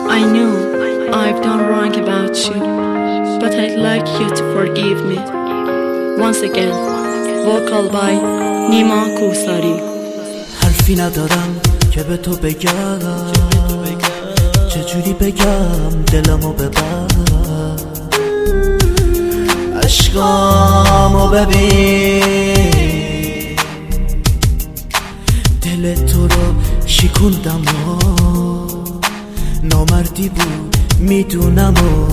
I know I've done wrong about you, but I'd like you to forgive me. Once again, vocal by نیما کوساری. حرفی ندارم که به تو بگم، چجوری بگم دلمو ببر، عشقامو ببین، دل تو رو شکوندم و نامردی بود میدونم و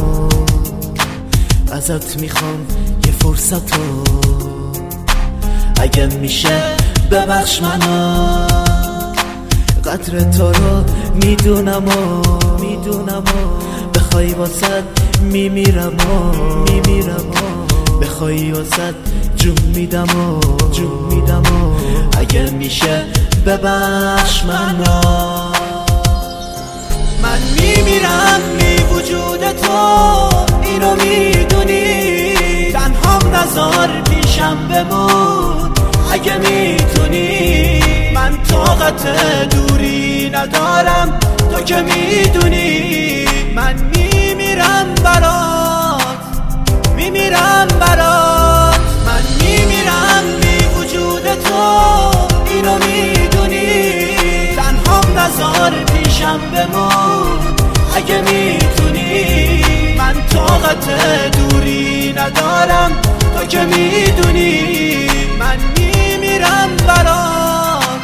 ازت میخوام یه فرصت رو، اگه میشه ببخش منو، قدر تو رو میدونم و بخوای واسد میمیرم و بخوای واسد جون میدم و اگه میشه ببخش منو. من میمیرم بی وجود تو، اینو میدونی، تنهام نذار پیشم بمون اگه میتونی، من طاقت دوری ندارم تو که میدونی، من میمیرم برات، من میمیرم بی وجود تو، اینو میدونی، تنهام نذار پیشم بمون اگه میتونی، من طاقت دوری ندارم تو که میدونی، من میمیرم برات،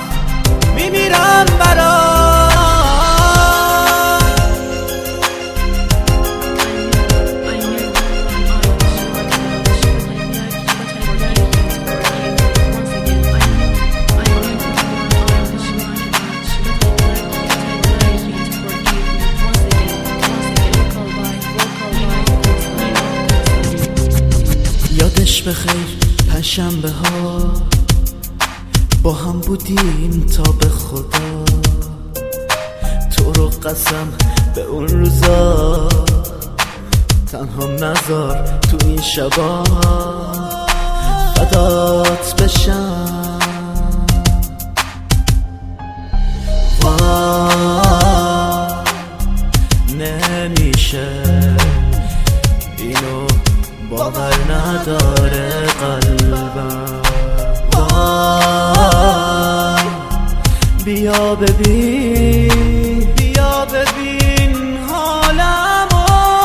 یادش بخیر پنجشنبه ها با هم بودیم تا به خدا، تو رو قسم به اون روزا تنها نذار تو این شبا، فدات بشم، نمیشه اینو باور نداره قلبم، بیا ببین حالمو.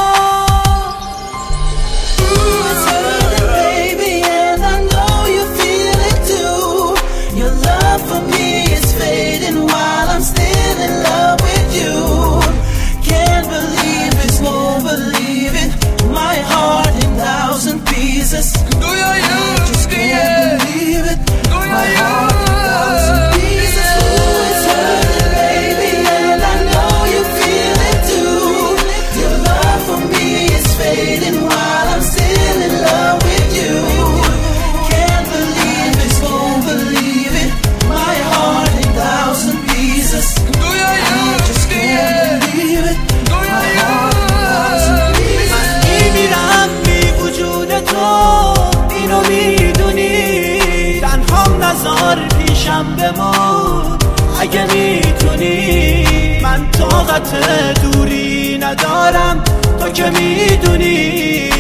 It's hurting, baby, and I know you feel it too. Your love for me is fading while I'm still in love with you. Can't believe it, won't believe it, my heart in thousand pieces. I just can't believe it, my heart in thousand pieces. Oh, it's hurting, baby, and I know you feel it too. Your love for me is fading while I'm still in love with you. Can't believe it, won't believe it, my heart in thousand pieces. I just can't believe it, my heart in thousand pieces. من میمیرم بی وجود تو، اینو میدونی، تنهام نذار پیشم بمون اگه میتونی، من طاقت دوری ندارم تو که میدونی،